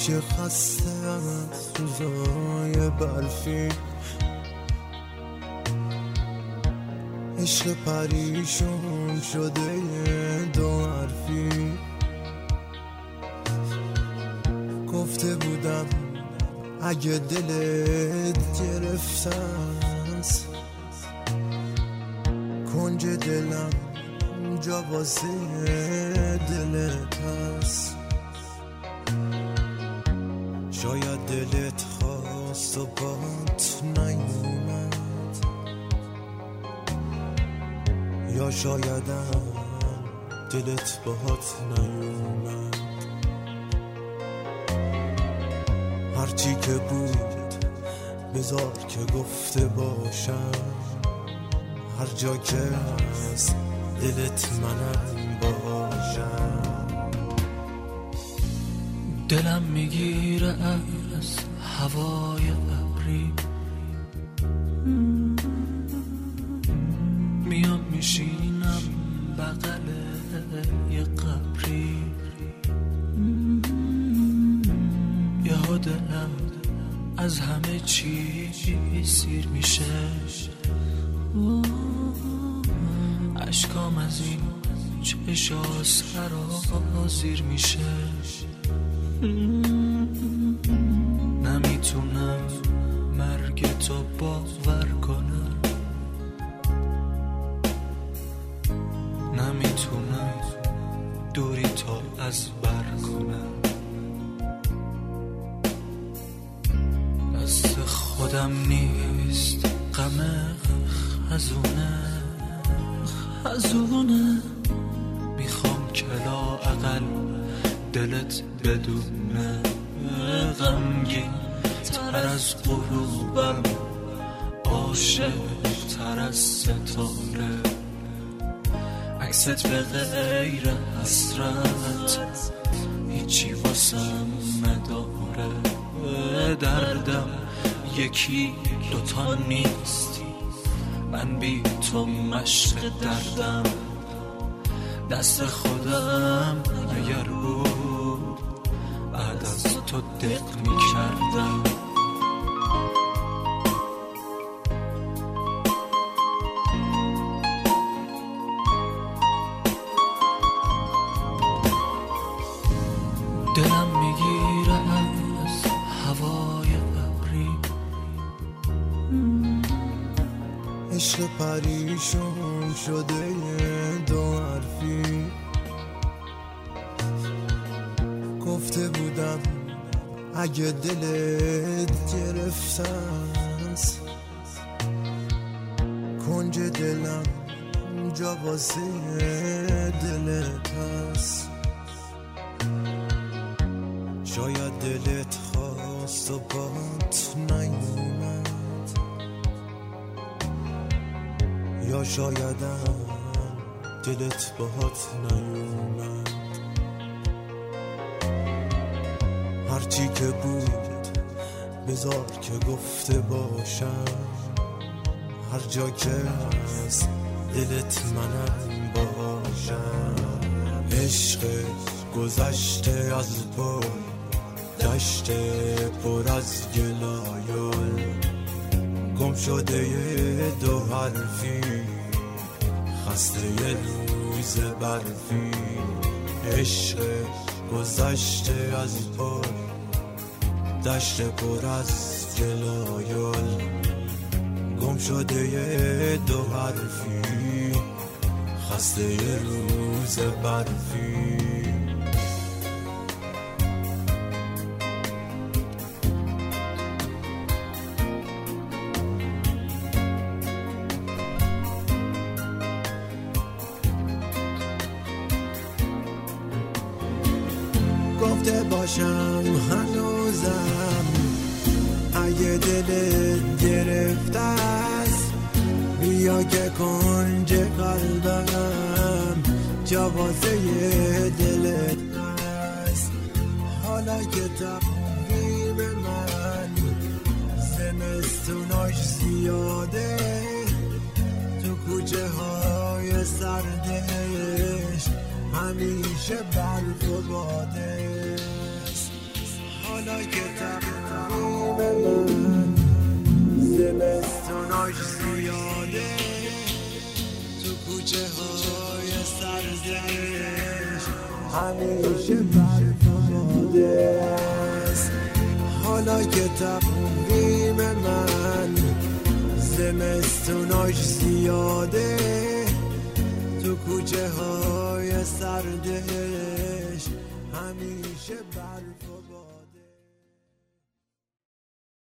که خسته از روزای برفی، عشق پریشون شده دو حرفی. گفته بودم اگه دلت گرفتنس، کنج دلم جا واسه دلت هست. شاید دلت خواست و بات نیومد، یا شایدم دلت باهات نیومد. هرچی که بود بذار که گفته باشم، هر جا که از دلت منم باشم. دلم میگیره از هوای ابری، میام میشینم بغل یه قبری. یهو دلم از همه چی سیر میشه، اشکام از این چشا سرازیر میشه. نمیتونم مرگ تو باور کنم، نمیتونم دوری تو از بر کنم. دست خودم نیست غم خزونه، میخوام که لااقل دلت بدونه. غمگین تر از غروبم، عاشق تر از ستاره، عکست به غیر حسرت هیچی واسم نداره. دردم یکی دوتا نیست، من بی تو مشق دردم. دست خودم اگر بود بعد از تو دق می کردم. دلم میگیره از هوای ابری، عشق پریشون شده دو حرفی. گفته بودم اگه دلت گرفتنس، کنج دلم جا واسه دلت هست. شاید دلت خواست و بات نیومد، یا شایدم دلت باهات نیومد. هرچی که بود بذار که گفته باشم، هر جا که از دلت منم باشم. عشق گذشته از پل، دشت پر از گلایل، گم شده یه دو حرفی، خسته یه روز برفی. عشق گذشته از پل، دشت پر از گلایل، گم شده یه دو حرفی، خسته یه روز برفی. گفته باشم هنوزم اگه دلت گرفته است، بیا که کنج قلبم جا واسه دلت هست. حالا که تقویم من زمستوناش زیاده، تو کوچه های سردش همیشه برف و باده. حالا حالا که تقویم من زمستوناش زیاده تو کوچه های سرزش همیشه برف و باده است. حالا که تقویم من زمستوناش زیاده تو کوچه های سردش همیشه برف و باده.